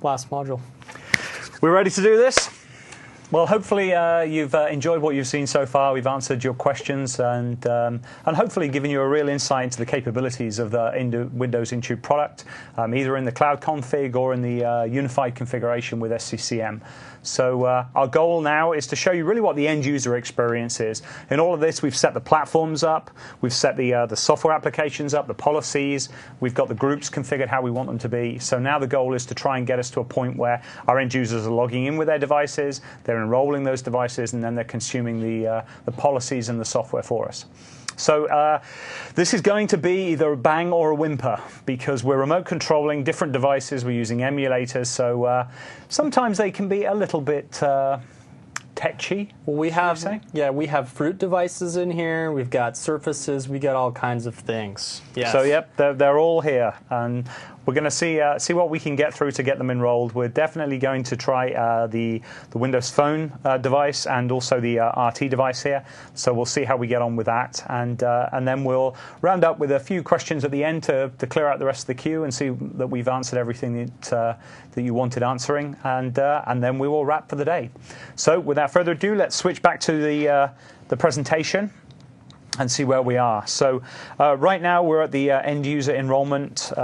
last module. We're ready to do this? Well, hopefully you've enjoyed what you've seen so far. We've answered your questions and hopefully given you a real insight into the capabilities of the Windows Intune product, either in the cloud config or in the unified configuration with SCCM. So our goal now is to show you really what the end user experience is. In all of this, we've set the platforms up, we've set the software applications up, the policies, we've got the groups configured how we want them to be. So now the goal is to try and get us to a point where our end users are logging in with their devices, they're enrolling those devices, and then they're consuming the policies and the software for us. So this is going to be either a bang or a whimper because we're remote controlling different devices. We're using emulators, so sometimes they can be a little bit tetchy. Well, we have fruit devices in here. We've got Surfaces. We got all kinds of things. Yes. So yep, they're all here, and we're going to see what we can get through to get them enrolled. We're definitely going to try the Windows Phone device and also the RT device here. So we'll see how we get on with that, and then we'll round up with a few questions at the end to clear out the rest of the queue and see that we've answered everything that you wanted answering, and then we will wrap for the day. So without further ado, let's switch back to the presentation and see where we are. So right now we're at the end user enrollment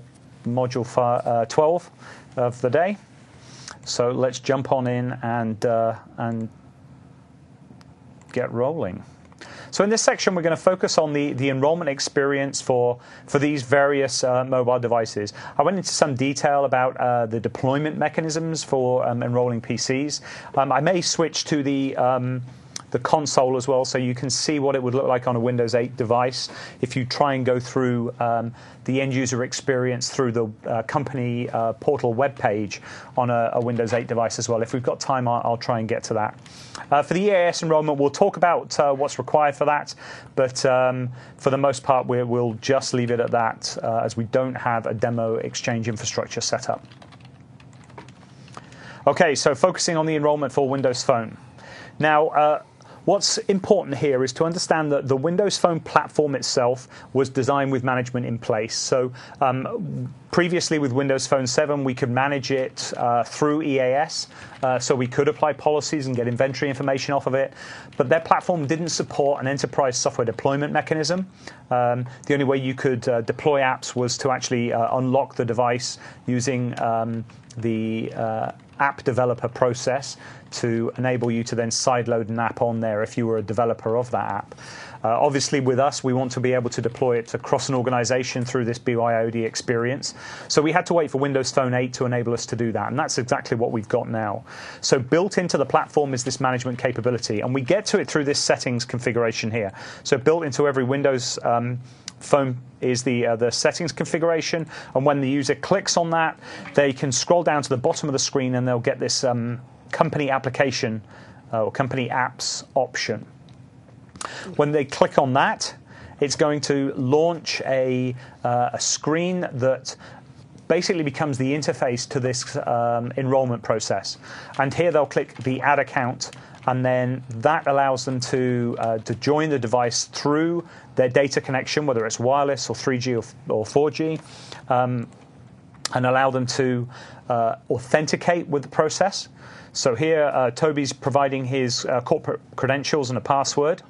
module 12 of the day. So let's jump on in and get rolling. So in this section, we're going to focus on the enrollment experience for these various mobile devices. I went into some detail about the deployment mechanisms for enrolling PCs. I may switch to the console as well, so you can see what it would look like on a Windows 8 device if you try and go through the end user experience through the company portal web page on a Windows 8 device as well. If we've got time, I'll try and get to that. For the EAS enrollment, we'll talk about what's required for that, but for the most part, we'll just leave it at that as we don't have a demo Exchange infrastructure set up. Okay, so focusing on the enrollment for Windows Phone. Now, what's important here is to understand that the Windows Phone platform itself was designed with management in place. So previously with Windows Phone 7, we could manage it through EAS, so we could apply policies and get inventory information off of it. But their platform didn't support an enterprise software deployment mechanism. The only way you could deploy apps was to actually unlock the device using the app developer process to enable you to then sideload an app on there if you were a developer of that app. Obviously, with us, we want to be able to deploy it across an organization through this BYOD experience. So we had to wait for Windows Phone 8 to enable us to do that, and that's exactly what we've got now. So built into the platform is this management capability, and we get to it through this settings configuration here. So built into every Windows Phone is the settings configuration, and when the user clicks on that, they can scroll down to the bottom of the screen and they'll get this company application or company apps option. When they click on that, it's going to launch a screen that basically becomes the interface to this enrollment process. And here they'll click the Add Account, and then that allows them to join the device through their data connection, whether it's wireless or 3G or 4G, and allow them to authenticate with the process. So here, Toby's providing his corporate credentials and a password.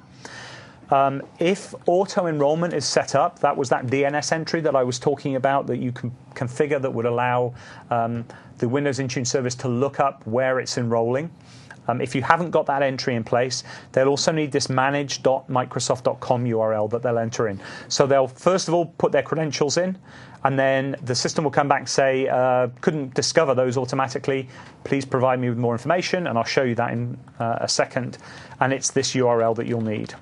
If auto-enrollment is set up, that was that DNS entry that I was talking about that you can configure that would allow the Windows Intune service to look up where it's enrolling. If you haven't got that entry in place, they'll also need this manage.microsoft.com URL that they'll enter in. So they'll first of all put their credentials in, and then the system will come back and say, couldn't discover those automatically. Please provide me with more information, and I'll show you that in a second. And it's this URL that you'll need.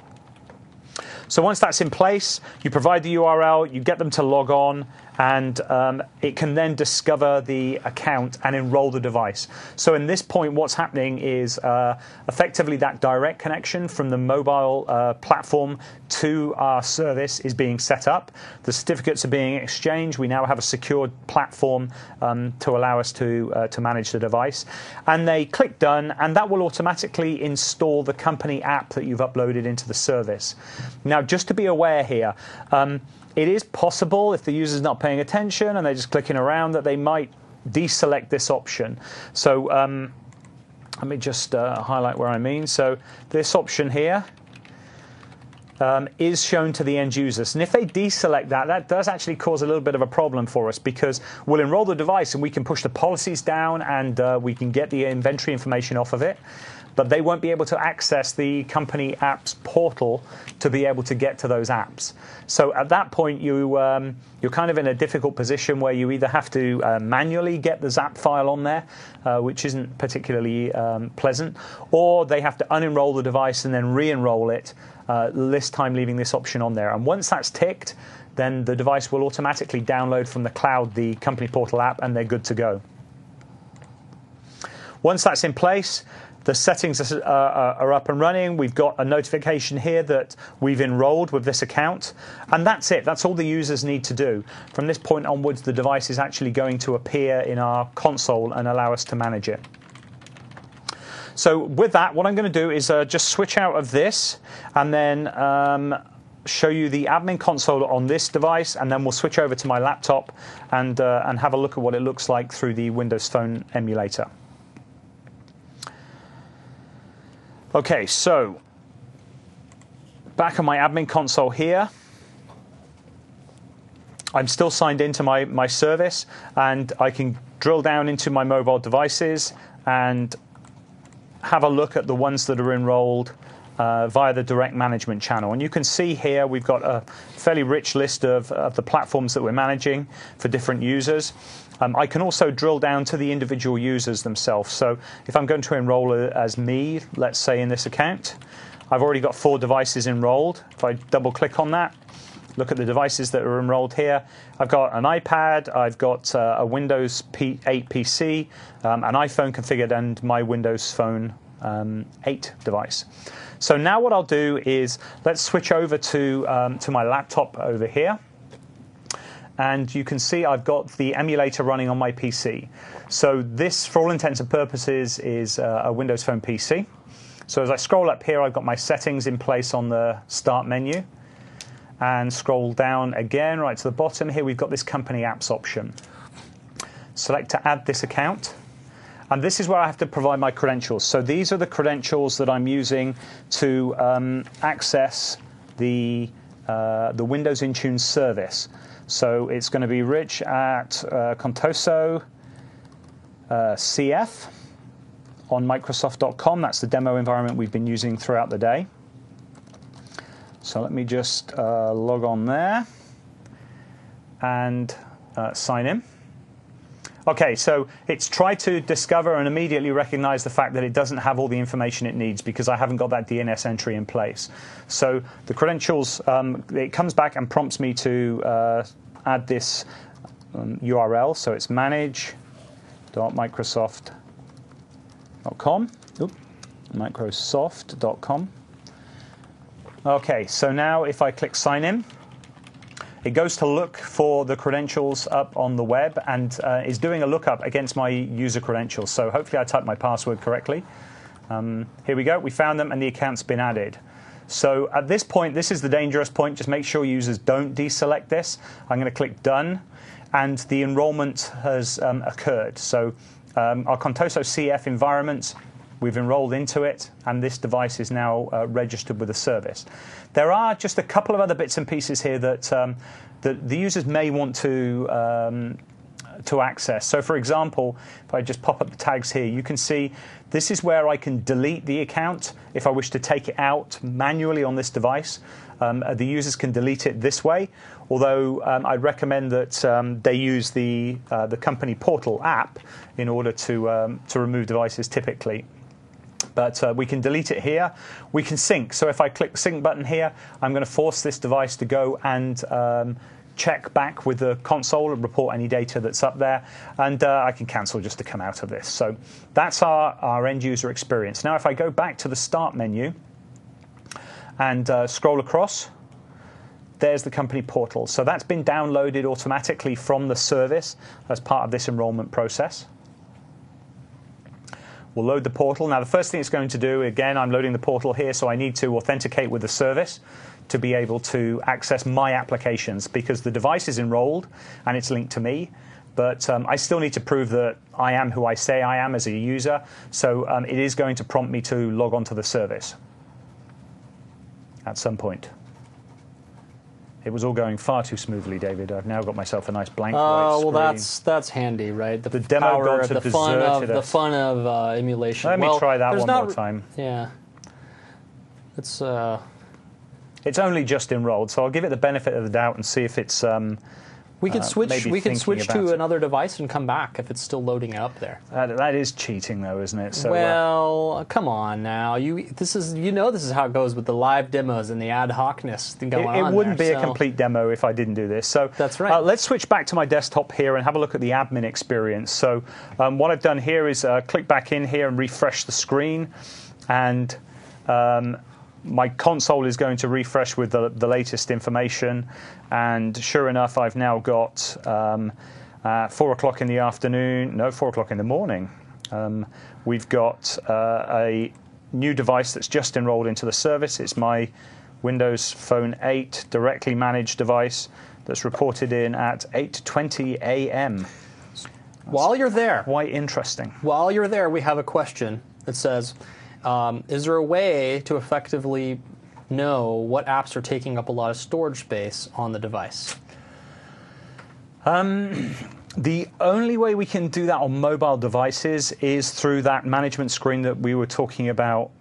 So once that's in place, you provide the URL, you get them to log on, and it can then discover the account and enroll the device. So in this point, what's happening is effectively that direct connection from the mobile platform to our service is being set up. The certificates are being exchanged. We now have a secured platform to allow us to manage the device. And they click Done, and that will automatically install the company app that you've uploaded into the service. Now, just to be aware here, it is possible if the user's not paying attention and they're just clicking around that they might deselect this option. So let me just highlight where I mean. So this option here is shown to the end users. And if they deselect that, that does actually cause a little bit of a problem for us, because we'll enroll the device and we can push the policies down and we can get the inventory information off of it. But they won't be able to access the company apps portal to be able to get to those apps. So at that point, you're kind of in a difficult position where you either have to manually get the ZAP file on there, which isn't particularly pleasant, or they have to unenroll the device and then re-enroll it, this time leaving this option on there. And once that's ticked, then the device will automatically download from the cloud the company portal app, and they're good to go. Once that's in place, the settings are up and running. We've got a notification here that we've enrolled with this account. And that's it. That's all the users need to do. From this point onwards, the device is actually going to appear in our console and allow us to manage it. So with that, what I'm going to do is just switch out of this and then show you the admin console on this device, and then we'll switch over to my laptop and have a look at what it looks like through the Windows Phone emulator. Okay, so back on my admin console here, I'm still signed into my service, and I can drill down into my mobile devices and have a look at the ones that are enrolled via the direct management channel. And you can see here we've got a fairly rich list of the platforms that we're managing for different users. I can also drill down to the individual users themselves. So if I'm going to enroll as me, let's say in this account, I've already got 4 devices enrolled. If I double click on that, look at the devices that are enrolled here. I've got an iPad, I've got a Windows 8 PC, an iPhone configured, and my Windows Phone 8 device. So now what I'll do is let's switch over to my laptop over here. And you can see I've got the emulator running on my PC. So this, for all intents and purposes, is a Windows Phone PC. So as I scroll up here, I've got my settings in place on the Start menu. And scroll down again, right to the bottom. Here we've got this Company Apps option. Select to add this account. And this is where I have to provide my credentials. So these are the credentials that I'm using to access the Windows Intune service. So it's going to be rich at Contoso CF on Microsoft.com. That's the demo environment we've been using throughout the day. So let me just log on there and sign in. Okay, so it's tried to discover and immediately recognize the fact that it doesn't have all the information it needs because I haven't got that DNS entry in place. So the credentials, it comes back and prompts me to add this URL. So it's manage.microsoft.com. Microsoft.com. Okay, so now if I click sign in, it goes to look for the credentials up on the web and is doing a lookup against my user credentials. So hopefully I typed my password correctly. Here we go. We found them and the account's been added. So at this point, this is the dangerous point. Just make sure users don't deselect this. I'm going to click done, and the enrollment has occurred. So our Contoso CF environment, we've enrolled into it, and this device is now registered with the service. There are just a couple of other bits and pieces here that the users may want to access. So, for example, if I just pop up the tags here, you can see this is where I can delete the account if I wish to take it out manually on this device. The users can delete it this way, although I'd recommend that they use the company portal app in order to remove devices typically. But we can delete it here. We can sync. So if I click the sync button here, I'm going to force this device to go and check back with the console and report any data that's up there. And I can cancel just to come out of this. So that's our end user experience. Now if I go back to the Start menu and scroll across, there's the company portal. So that's been downloaded automatically from the service as part of this enrollment process. We'll load the portal. Now, the first thing it's going to do, again, I'm loading the portal here, so I need to authenticate with the service to be able to access my applications because the device is enrolled and it's linked to me. But I still need to prove that I am who I say I am as a user. So it is going to prompt me to log on to the service at some point. It was all going far too smoothly, David. I've now got myself a nice blank white screen. Well, that's handy, right? The demo gods have deserted us. The fun of emulation. Let me try that one more time. Yeah. It's only just enrolled, so I'll give it the benefit of the doubt and see if it's. We could switch. We could switch to it. another device and come back if it's still loading up there. That is cheating, though, isn't it? So, well, come on now. This is how it goes with the live demos and the ad hocness going on. It wouldn't be a complete demo if I didn't do this. So that's right. Let's switch back to my desktop here and have a look at the admin experience. So what I've done here is click back in here and refresh the screen, and my console is going to refresh with the latest information, and sure enough, I've now got 4 o'clock in the afternoon, no, 4 o'clock in the morning. We've got a new device that's just enrolled into the service. It's my Windows Phone 8 directly managed device that's reported in at 8:20 a.m. While you're there, quite interesting. While you're there, we have a question that says, is there a way to effectively know what apps are taking up a lot of storage space on the device? The only way we can do that on mobile devices is through that management screen that we were talking about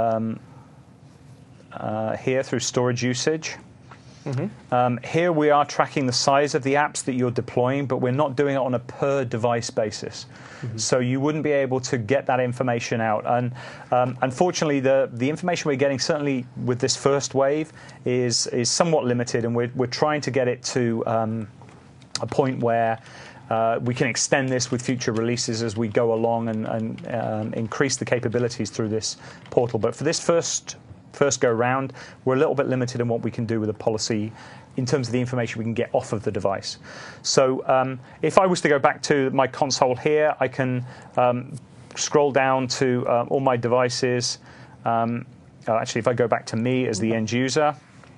here through storage usage. Mm-hmm. Here we are tracking the size of the apps that you're deploying, but we're not doing it on a per device basis. Mm-hmm. So you wouldn't be able to get that information out. And unfortunately, the information we're getting, certainly with this first wave, is somewhat limited, and we're trying to get it to a point where we can extend this with future releases as we go along and increase the capabilities through this portal. But for this first go round, we're a little bit limited in what we can do with a policy in terms of the information we can get off of the device. So if I was to go back to my console here, I can scroll down to all my devices. Actually, if I go back to me as the end user,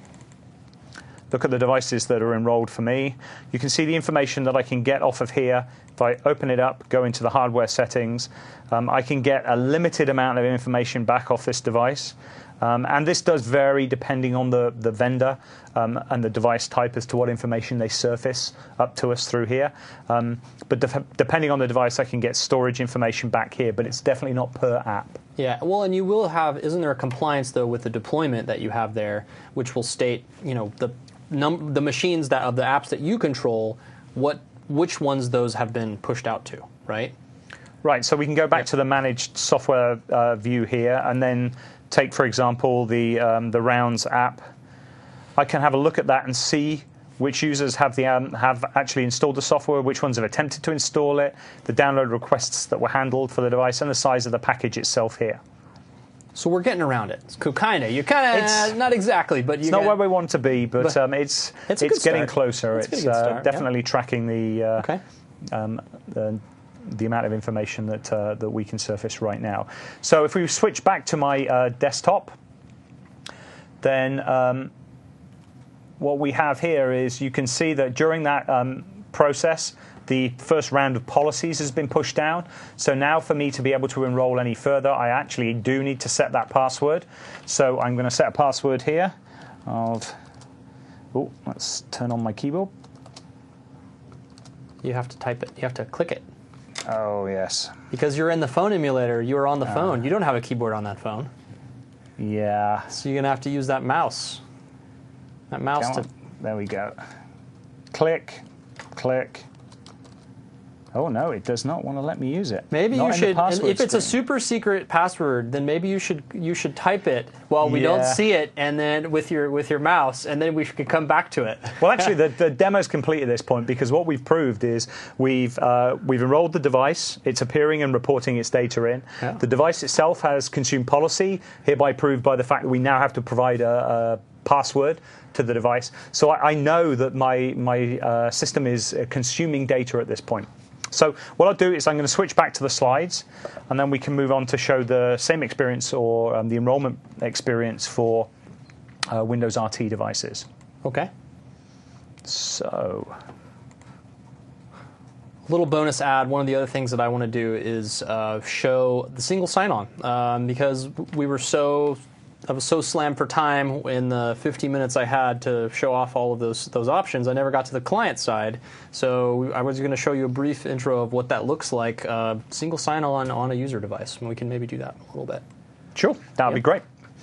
look at the devices that are enrolled for me. You can see the information that I can get off of here. If I open it up, go into the hardware settings, I can get a limited amount of information back off this device. And this does vary depending on the vendor and the device type as to what information they surface up to us through here. But depending on the device, I can get storage information back here, but it's definitely not per app. Yeah, well, and you will have, isn't there a compliance, though, with the deployment that you have there, which will state, the machines of the apps that you control, which ones those have been pushed out to, right? Right, so we can go back to the managed software view here and then take, for example, the Rounds app. I can have a look at that and see which users have actually installed the software, which ones have attempted to install it, the download requests that were handled for the device, and the size of the package itself here. So we're getting around it. You kind of, not exactly, but it's not where we want to be, but it's getting closer. It's definitely tracking the amount of information that we can surface right now. So if we switch back to my desktop, then what we have here is you can see that during that process, the first round of policies has been pushed down. So now for me to be able to enroll any further, I actually do need to set that password. So I'm going to set a password here. Let's turn on my keyboard. You have to type it. You have to click it. Oh, yes. Because you're in the phone emulator. You are on the phone. You don't have a keyboard on that phone. Yeah. So you're going to have to use that mouse. There we go. Click, click. Oh, no, it does not want to let me use it. Maybe you should, and if it's a super secret password, then maybe you should type it while we don't see it, and then with your mouse, and then we could come back to it. Well, actually, the demo's complete at this point, because what we've proved is we've enrolled the device. It's appearing and reporting its data in. Yeah. The device itself has consumed policy, hereby proved by the fact that we now have to provide a password to the device. So I know that my system is consuming data at this point. So what I'll do is I'm going to switch back to the slides, and then we can move on to show the same experience or the enrollment experience for Windows RT devices. Okay. So Little bonus ad, one of the other things that I want to do is show the single sign-on because I was so slammed for time in the 15 minutes I had to show off all of those options. I never got to the client side, so I was going to show you a brief intro of what that looks like, single sign-on on a user device, and we can maybe do that a little bit. Sure, that would be great.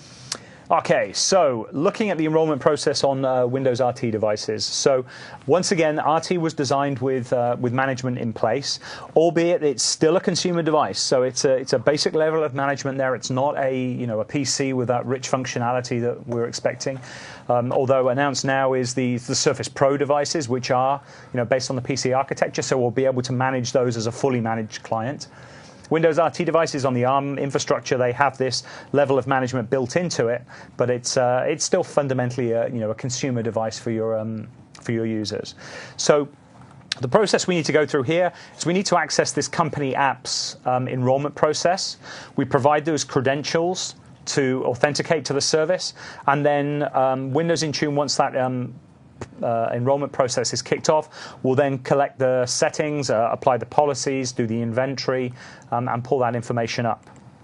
Okay, so looking at the enrollment process on Windows RT devices. So once again, RT was designed with management in place, albeit it's still a consumer device. So it's a basic level of management there. It's not a PC with that rich functionality that we're expecting. Although announced now is the Surface Pro devices, which are based on the PC architecture. So we'll be able to manage those as a fully managed client. Windows RT devices on the ARM infrastructure, they have this level of management built into it, but it's still fundamentally a consumer device for your users. So the process we need to go through here is we need to access this company apps enrollment process. We provide those credentials to authenticate to the service, and then Windows Intune, once that enrollment process is kicked off, we'll then collect the settings, apply the policies, do the inventory, and pull that information up.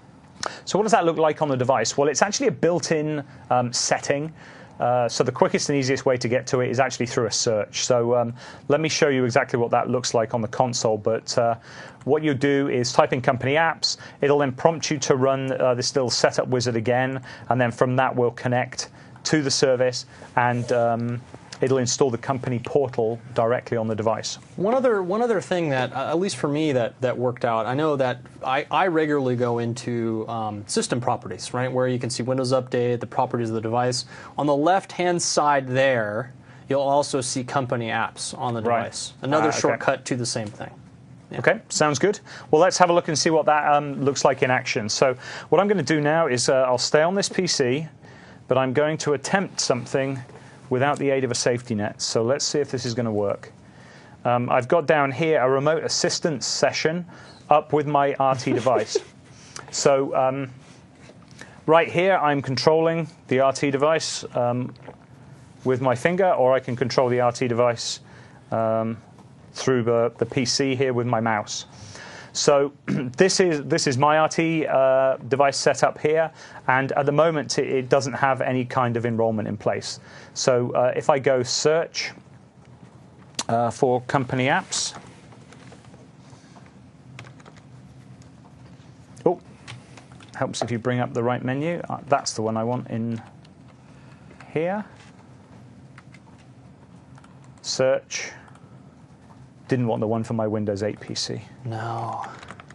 So what does that look like on the device? Well, it's actually a built-in setting. So the quickest and easiest way to get to it is actually through a search. So let me show you exactly what that looks like on the console. But what you do is type in company apps. It'll then prompt you to run this little setup wizard again, and then from that we'll connect to the service, and it'll install the company portal directly on the device. One other thing that, at least for me, that worked out, I know that I regularly go into system properties, right, where you can see Windows Update, the properties of the device. On the left-hand side there, you'll also see company apps on the device. Right. Another shortcut to the same thing. Yeah. Okay, sounds good. Well, let's have a look and see what that looks like in action. So what I'm going to do now is I'll stay on this PC, but I'm going to attempt something without the aid of a safety net. So let's see if this is going to work. I've got down here a remote assistance session up with my RT device. So right here, I'm controlling the RT device with my finger, or I can control the RT device through the PC here with my mouse. So this is my RT device set up here, and at the moment it doesn't have any kind of enrollment in place. So if I go search for company apps, oh, helps if you bring up the right menu. That's the one I want in here. Search. Didn't want the one for my Windows 8 PC. No.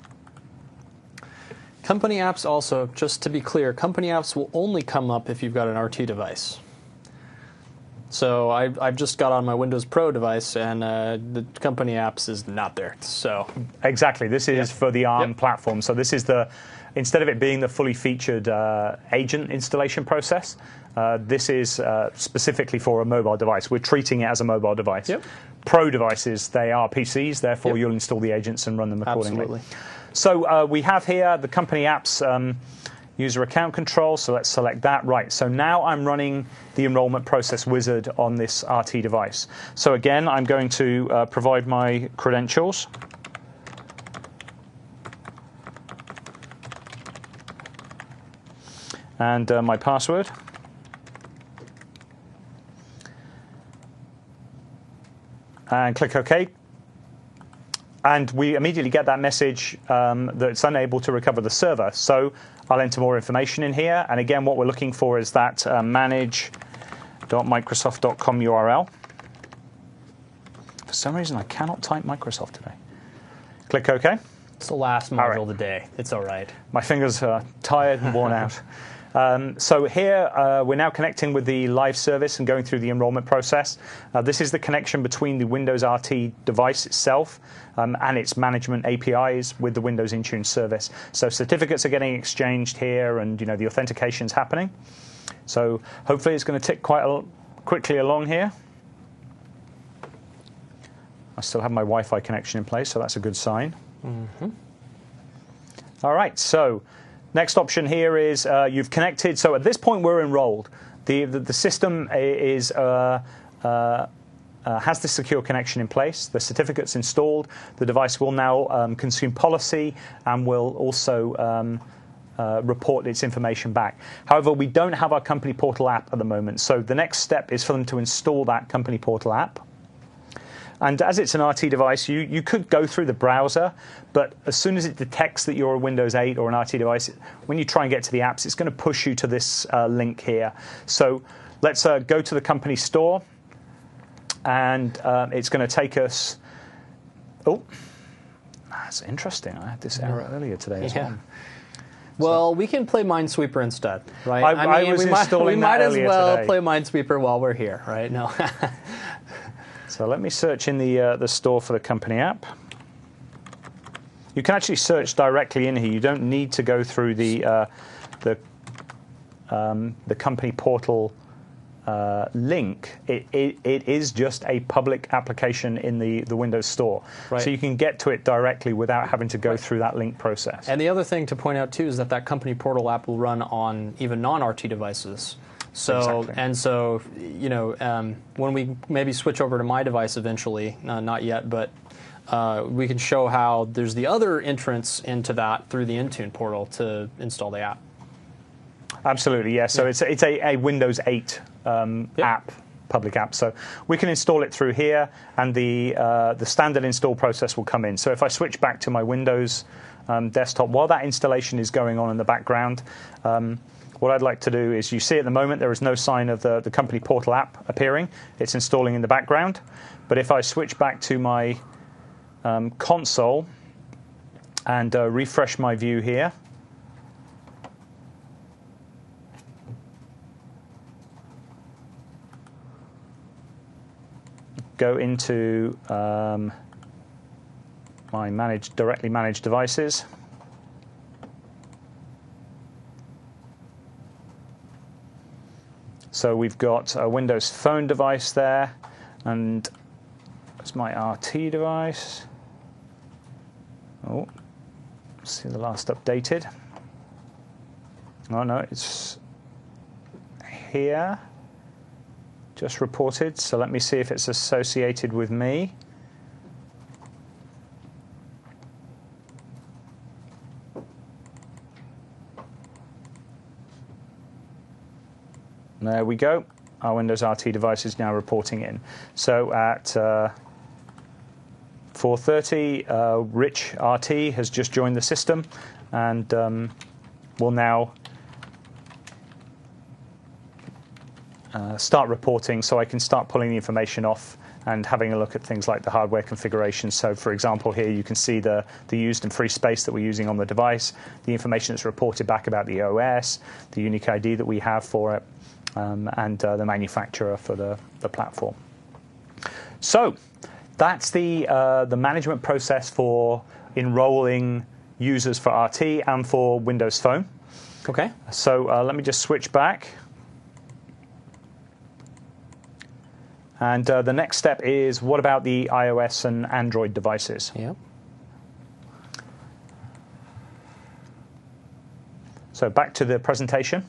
Company apps also, just to be clear, company apps will only come up if you've got an RT device. So I've just got on my Windows Pro device, and the company apps is not there. So exactly, this is for the ARM platform. So this is instead of it being the fully featured agent installation process, this is specifically for a mobile device. We're treating it as a mobile device. Yep. Pro devices, they are PCs, therefore you'll install the agents and run them accordingly. Absolutely. So we have here the company apps user account control, so let's select that. Right, so now I'm running the enrollment process wizard on this RT device. So again, I'm going to provide my credentials. And my password. And click OK. And we immediately get that message that it's unable to recover the server. So I'll enter more information in here. And again, what we're looking for is that manage.microsoft.com URL. For some reason, I cannot type Microsoft today. Click OK. It's the last module of the day. It's all right. My fingers are tired and worn out. So here we're now connecting with the live service and going through the enrollment process. This is the connection between the Windows RT device itself and its management APIs with the Windows Intune service. So certificates are getting exchanged here, and the authentication's happening. So hopefully it's going to tick quite quickly along here. I still have my Wi-Fi connection in place, so that's a good sign. Mm-hmm. All right, so next option here is you've connected. So at this point, we're enrolled. The system is has the secure connection in place, the certificate's installed, the device will now consume policy and will also report its information back. However, we don't have our company portal app at the moment, so the next step is for them to install that company portal app. And as it's an RT device, you could go through the browser, but as soon as it detects that you're a Windows 8 or an RT device, when you try and get to the apps, it's going to push you to this link here. So let's go to the company store, and it's going to take us... Oh, that's interesting. I had this error earlier today as well. Well, we can play Minesweeper instead, right? I was installing that earlier today. We might as well play Minesweeper while we're here, right? No. So let me search in the store for the company app. You can actually search directly in here. You don't need to go through the company portal link. It is just a public application in the Windows Store. Right. So you can get to it directly without having to go through that link process. And the other thing to point out, too, is that company portal app will run on even non-RT devices. So, exactly. And so, you know, when we maybe switch over to my device eventually, not yet, but we can show how there's the other entrance into that through the Intune portal to install the app. Absolutely, yes. So it's a Windows 8 app, public app. So we can install it through here, and the standard install process will come in. So if I switch back to my Windows desktop, while that installation is going on in the background, what I'd like to do is, you see at the moment there is no sign of the company portal app appearing. It's installing in the background. But if I switch back to my console and refresh my view here, go into my directly managed devices. So we've got a Windows Phone device there, and that's my RT device. Oh, let's see the last updated. Oh no, it's here. Just reported, so let me see if it's associated with me. There we go. Our Windows RT device is now reporting in. So at 4:30, Rich RT has just joined the system, and will now start reporting, so I can start pulling the information off and having a look at things like the hardware configuration. So, for example, here you can see the used and free space that we're using on the device, the information that's reported back about the OS, the unique ID that we have for it, and the manufacturer for the platform. So that's the management process for enrolling users for RT and for Windows Phone. Okay. So let me just switch back. And the next step is, what about the iOS and Android devices? Yeah. So back to the presentation.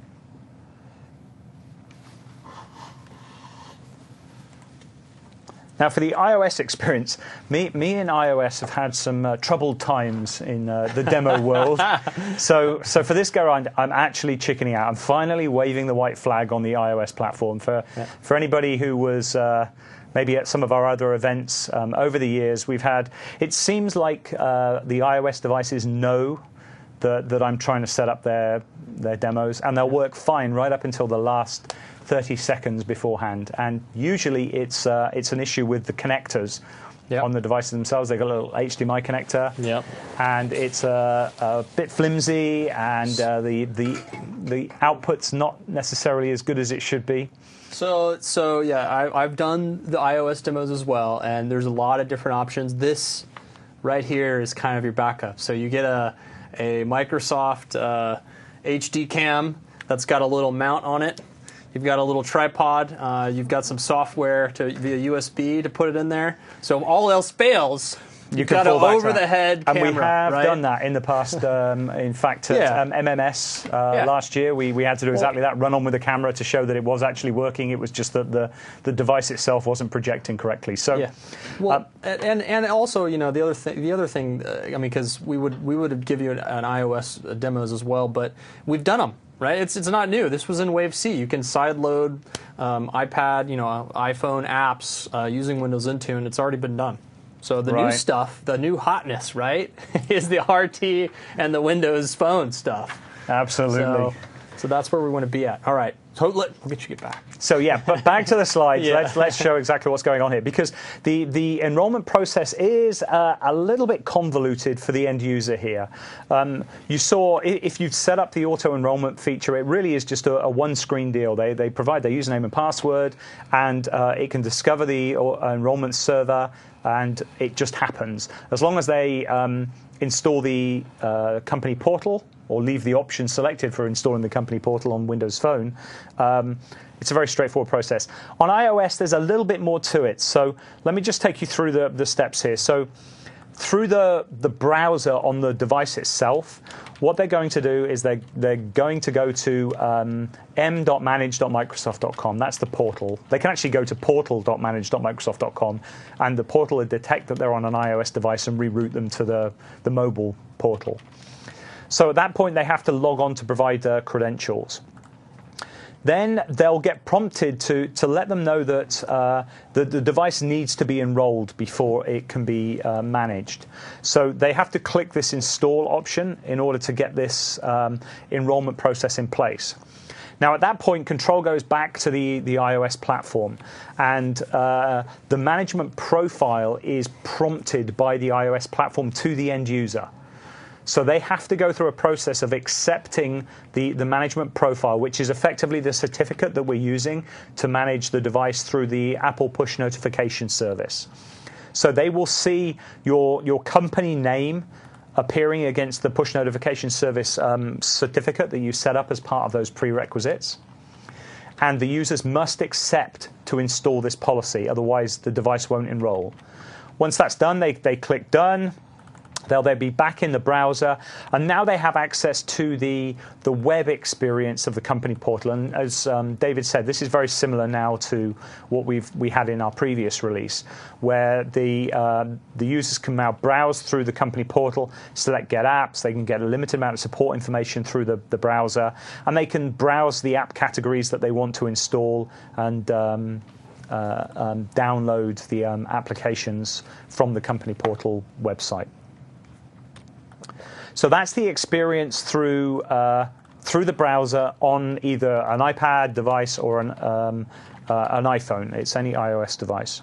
Now, for the iOS experience, me and iOS have had some troubled times in the demo world. So for this go around, I'm actually chickening out. I'm finally waving the white flag on the iOS platform. For anybody who was maybe at some of our other events over the years, we've had. It seems like the iOS devices know that I'm trying to set up their demos, and they'll work fine right up until the last 30 seconds beforehand. And usually it's an issue with the connectors on the devices themselves. They've got a little HDMI connector, and it's a bit flimsy, and the output's not necessarily as good as it should be. So yeah, I've done the iOS demos as well, and there's a lot of different options. This right here is kind of your backup. So you get a Microsoft HD cam that's got a little mount on it. You've got a little tripod. You've got some software via USB to put it in there. So if all else fails, You got can an fall back to over-the-head that. camera, And we have right? done that in the past. In fact, at MMS last year, we had to do exactly that, run on with the camera to show that it was actually working. It was just that the device itself wasn't projecting correctly. So, well, and also, you know, the other thing, I mean, because we would give you an iOS demos as well, but we've done them. Right, it's not new. This was in Wave C. You can sideload iPad, you know, iPhone apps using Windows Intune. It's already been done. So the new stuff, the new hotness, right, is the RT and the Windows Phone stuff. Absolutely. So that's where we want to be at. All right, so we'll get you back. So yeah, but back to the slides. Let's show exactly what's going on here, because the enrollment process is a little bit convoluted for the end user here. You saw, if you've set up the auto enrollment feature, it really is just a one-screen deal. They provide their username and password, and it can discover the enrollment server, and it just happens. As long as they install the company portal, or leave the option selected for installing the company portal on Windows Phone, it's a very straightforward process. On iOS, there's a little bit more to it. So let me just take you through the steps here. So through the browser on the device itself, what they're going to do is they're going to go to m.manage.microsoft.com. That's the portal. They can actually go to portal.manage.microsoft.com, and the portal will detect that they're on an iOS device and reroute them to the mobile portal. So at that point, they have to log on to provide credentials. Then they'll get prompted to let them know that the device needs to be enrolled before it can be managed. So they have to click this install option in order to get this enrollment process in place. Now, at that point, control goes back to the iOS platform, and the management profile is prompted by the iOS platform to the end user. So they have to go through a process of accepting the management profile, which is effectively the certificate that we're using to manage the device through the Apple push notification service. So they will see your company name appearing against the push notification service certificate that you set up as part of those prerequisites. And the users must accept to install this policy, otherwise the device won't enroll. Once that's done, they click Done. They'll then be back in the browser, and now they have access to the web experience of the company portal. And as David said, this is very similar now to what we had in our previous release, where the users can now browse through the company portal, select Get Apps. They can get a limited amount of support information through the browser, and they can browse the app categories that they want to install and download the applications from the company portal website. So that's the experience through the browser on either an iPad device or an iPhone. It's any iOS device.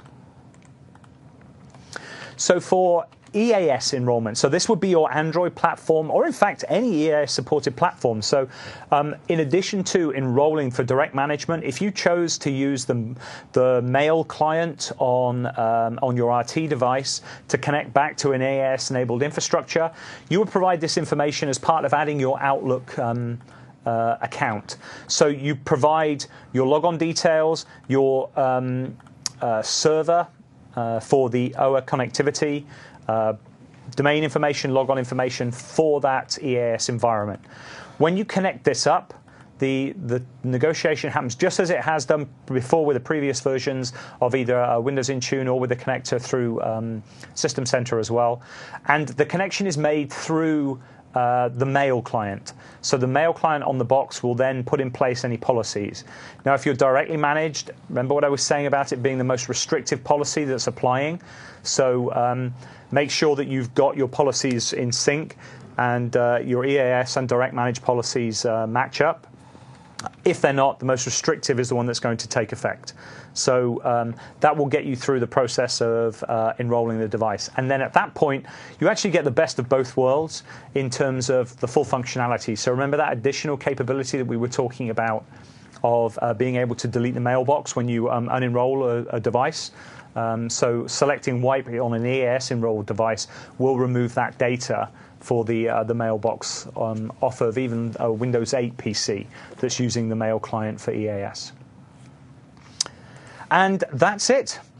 So for EAS enrollment, so this would be your Android platform, or in fact any EAS supported platform. So in addition to enrolling for direct management, if you chose to use the mail client on your RT device to connect back to an EAS enabled infrastructure, you would provide this information as part of adding your Outlook account. So you provide your logon details, your server for the OA connectivity, domain information, logon information for that EAS environment. When you connect this up, the negotiation happens just as it has done before with the previous versions of either Windows Intune or with the connector through System Center as well. And the connection is made through the mail client. So the mail client on the box will then put in place any policies. Now, if you're directly managed, remember what I was saying about it being the most restrictive policy that's applying. So make sure that you've got your policies in sync and your EAS and direct managed policies match up. If they're not, the most restrictive is the one that's going to take effect. So that will get you through the process of enrolling the device. And then at that point, you actually get the best of both worlds in terms of the full functionality. So remember that additional capability that we were talking about of being able to delete the mailbox when you unenroll a device. So selecting wipe on an EAS enrolled device will remove that data for the mailbox off of even a Windows 8 PC that's using the mail client for EAS. And that's it.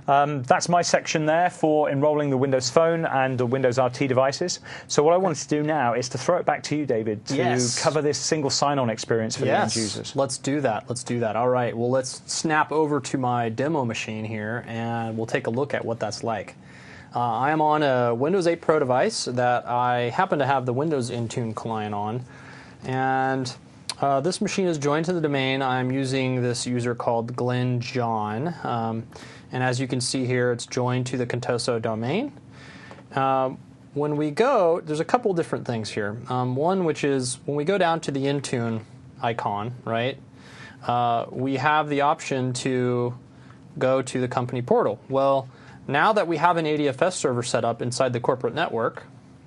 That's my section there for enrolling the Windows Phone and the Windows RT devices. So what I wanted to do now is to throw it back to you, David, to cover this single sign-on experience for the end users. Let's do that. Let's do that. All right. Well, let's snap over to my demo machine here, and we'll take a look at what that's like. I am on a Windows 8 Pro device that I happen to have the Windows Intune client on, and this machine is joined to the domain. I'm using this user called Glenn John, and as you can see here, it's joined to the Contoso domain. When we go, there's a couple different things here. One, which is when we go down to the Intune icon, right, we have the option to go to the company portal. Well, now that we have an ADFS server set up inside the corporate network,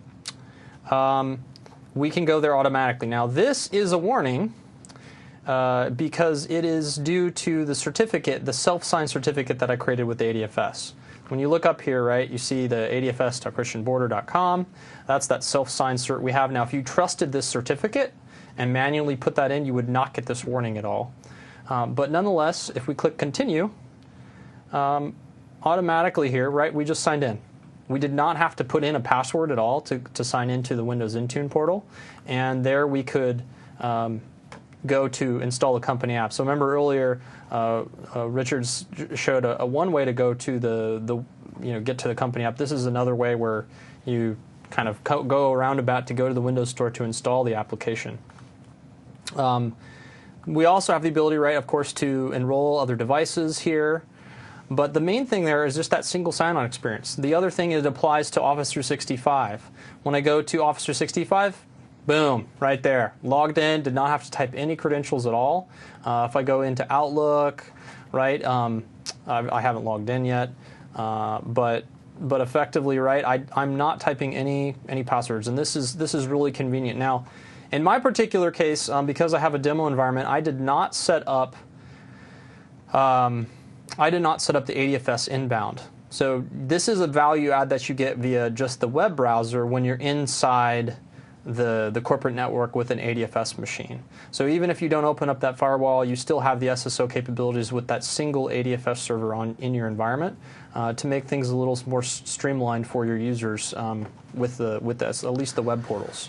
we can go there automatically. Now, this is a warning because it is due to the certificate, the self-signed certificate that I created with the ADFS. When you look up here, right, you see the adfs.christianborder.com. That's that self-signed cert we have. Now, if you trusted this certificate and manually put that in, you would not get this warning at all. But nonetheless, if we click Continue, automatically here, right, we just signed in. We did not have to put in a password at all to sign into the Windows Intune portal. And there we could go to install a company app. So remember earlier, Richards showed a one way to go to get to the company app. This is another way where you kind of go around about to go to the Windows Store to install the application. We also have the ability, right, of course, to enroll other devices here. But the main thing there is just that single sign-on experience. The other thing is it applies to Office 365. When I go to Office 365, boom, right there. Logged in, did not have to type any credentials at all. If I go into Outlook, right, I haven't logged in yet, but effectively, right, I'm not typing any passwords, and this is really convenient. Now, in my particular case, because I have a demo environment, I did not set up the ADFS inbound. So this is a value add that you get via just the web browser when you're inside the corporate network with an ADFS machine. So even if you don't open up that firewall, you still have the SSO capabilities with that single ADFS server in your environment to make things a little more streamlined for your users with at least the web portals.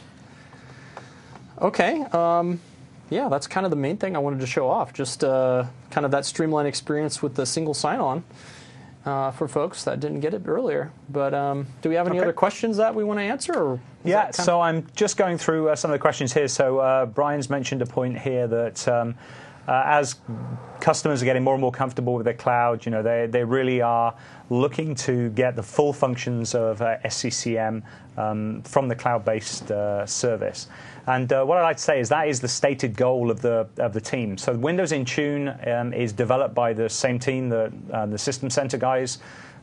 Okay. Yeah, that's kind of the main thing I wanted to show off, just kind of that streamlined experience with the single sign-on for folks that didn't get it earlier. But do we have any other questions that we want to answer? Or yeah, so I'm just going through some of the questions here. So Brian's mentioned a point here that as customers are getting more and more comfortable with their cloud, they really are looking to get the full functions of SCCM from the cloud-based service. And what I'd like to say is that is the stated goal of the team. So Windows Intune is developed by the same team that the System Center guys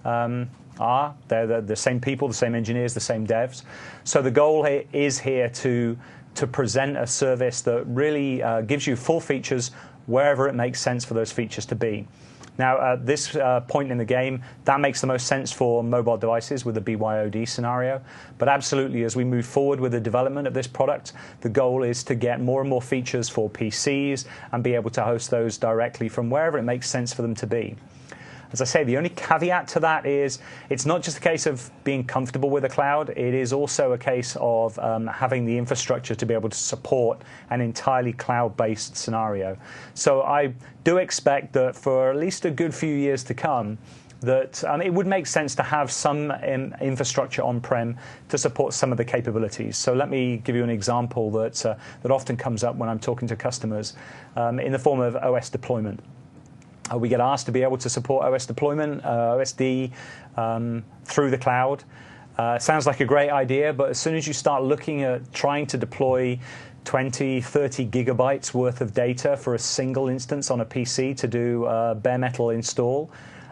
are. They're the same people, the same engineers, the same devs. So the goal is here to present a service that really gives you full features wherever it makes sense for those features to be. Now, at this point in the game, that makes the most sense for mobile devices with the BYOD scenario. But absolutely, as we move forward with the development of this product, the goal is to get more and more features for PCs and be able to host those directly from wherever it makes sense for them to be. As I say, the only caveat to that is it's not just a case of being comfortable with the cloud. It is also a case of having the infrastructure to be able to support an entirely cloud-based scenario. So I do expect that for at least a good few years to come, that it would make sense to have some infrastructure on-prem to support some of the capabilities. So let me give you an example that often comes up when I'm talking to customers in the form of OS deployment. We get asked to be able to support OS deployment, OSD, through the cloud. Sounds like a great idea, but as soon as you start looking at trying to deploy 20, 30 gigabytes worth of data for a single instance on a PC to do bare metal install,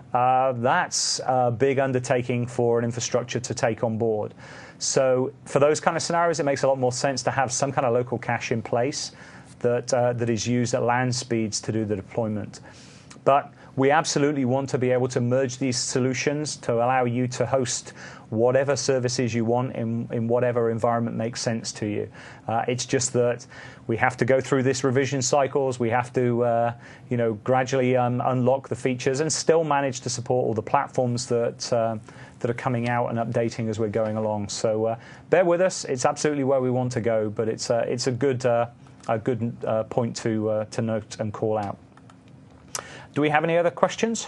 that's a big undertaking for an infrastructure to take on board. So for those kind of scenarios, it makes a lot more sense to have some kind of local cache in place that is used at LAN speeds to do the deployment. But we absolutely want to be able to merge these solutions to allow you to host whatever services you want in whatever environment makes sense to you. It's just that we have to go through this revision cycles. We have to, gradually unlock the features and still manage to support all the platforms that are coming out and updating as we're going along. So bear with us. It's absolutely where we want to go, but it's a good point to note and call out. Do we have any other questions?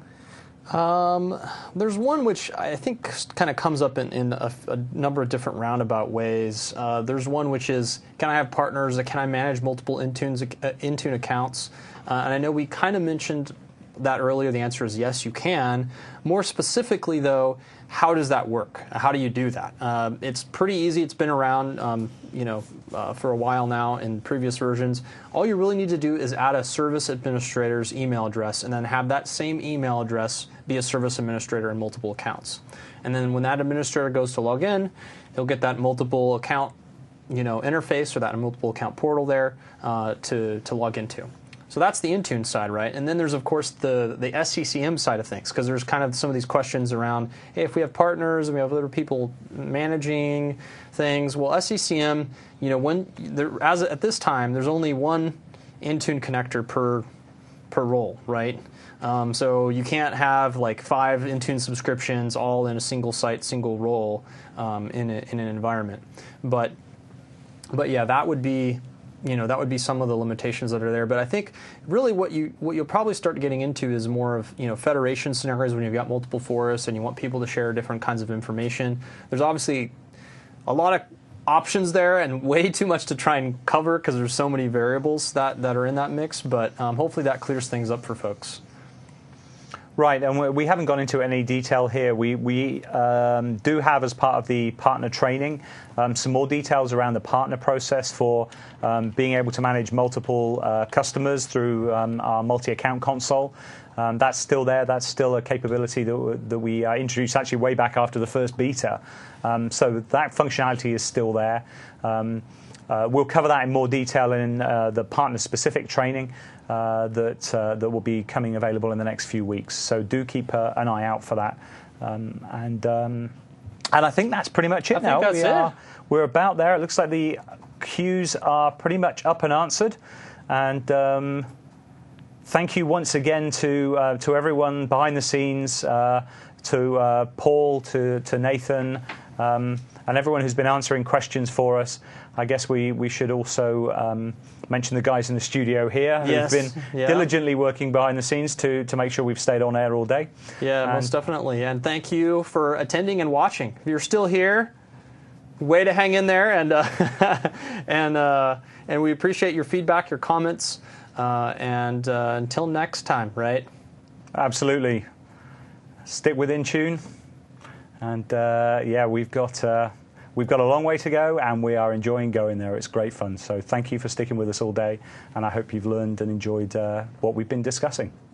There's one which I think kind of comes up in a number of different roundabout ways. There's one which is, can I have partners? Can I manage multiple Intune accounts? And I know we kind of mentioned that earlier. The answer is yes, you can. More specifically, though, how does that work? How do you do that? It's pretty easy. It's been around, for a while now in previous versions. All you really need to do is add a service administrator's email address and then have that same email address be a service administrator in multiple accounts. And then when that administrator goes to log in, he'll get that multiple account interface or that multiple account portal there to log into. So that's the Intune side, right? And then there's, of course, the SCCM side of things, because there's kind of some of these questions around, hey, if we have partners and we have other people managing things, well, SCCM, at this time, there's only one Intune connector per role, right? So you can't have like 5 Intune subscriptions all in a single site, single role in an environment. But yeah, that would be some of the limitations that are there. But I think really what you'll probably start getting into is more of federation scenarios when you've got multiple forests and you want people to share different kinds of information. There's obviously a lot of options there and way too much to try and cover because there's so many variables that are in that mix. But hopefully that clears things up for folks. Right, and we haven't gone into any detail here. We do have, as part of the partner training, some more details around the partner process for being able to manage multiple customers through our multi-account console. That's still there. That's still a capability that we introduced actually way back after the first beta. So that functionality is still there. We'll cover that in more detail in the partner-specific training that will be coming available in the next few weeks. So do keep an eye out for that. And I think that's pretty much it now. We're about there. It looks like the queues are pretty much up and answered. And thank you once again to everyone behind the scenes, to Paul, to Nathan, and everyone who's been answering questions for us. I guess we should also mention the guys in the studio here who've been diligently working behind the scenes to make sure we've stayed on air all day. Yeah, most definitely. And thank you for attending and watching. If you're still here, way to hang in there, and we appreciate your feedback, your comments, and until next time, right? Absolutely. Stick with Intune, and we've got a long way to go, and we are enjoying going there. It's great fun. So thank you for sticking with us all day, and I hope you've learned and enjoyed what we've been discussing.